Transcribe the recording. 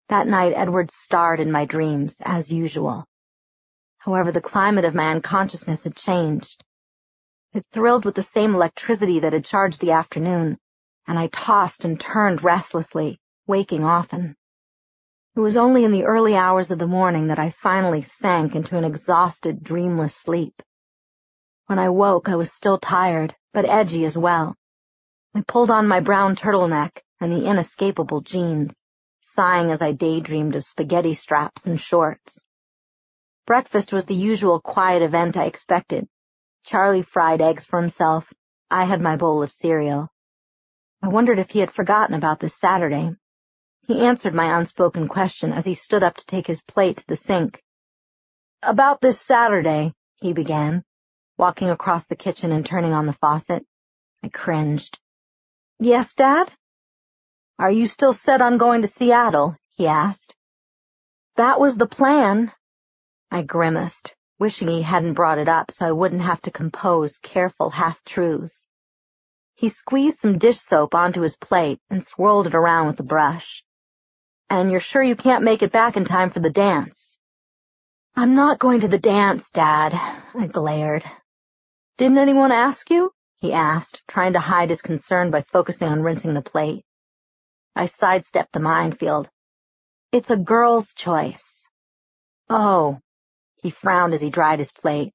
That night Edward starred in my dreams, as usual. However, the climate of my unconsciousness had changed. It thrilled with the same electricity that had charged the afternoon, and I tossed and turned restlessly, waking often. It was only in the early hours of the morning that I finally sank into an exhausted, dreamless sleep. When I woke, I was still tired, but edgy as well. I pulled on my brown turtleneck and the inescapable jeans, sighing as I daydreamed of spaghetti straps and shorts. Breakfast was the usual quiet event I expected. Charlie fried eggs for himself. I had my bowl of cereal. I wondered if he had forgotten about this Saturday. He answered my unspoken question as he stood up to take his plate to the sink. "About this Saturday," he began, walking across the kitchen and turning on the faucet. I cringed. "Yes, Dad?" "Are you still set on going to Seattle?" he asked. "That was the plan." I grimaced, wishing he hadn't brought it up so I wouldn't have to compose careful half-truths. He squeezed some dish soap onto his plate and swirled it around with a brush. "And you're sure you can't make it back in time for the dance?" "I'm not going to the dance, Dad," I glared. "Didn't anyone ask you?" he asked, trying to hide his concern by focusing on rinsing the plate. I sidestepped the minefield. "It's a girl's choice." "Oh." He frowned as he dried his plate.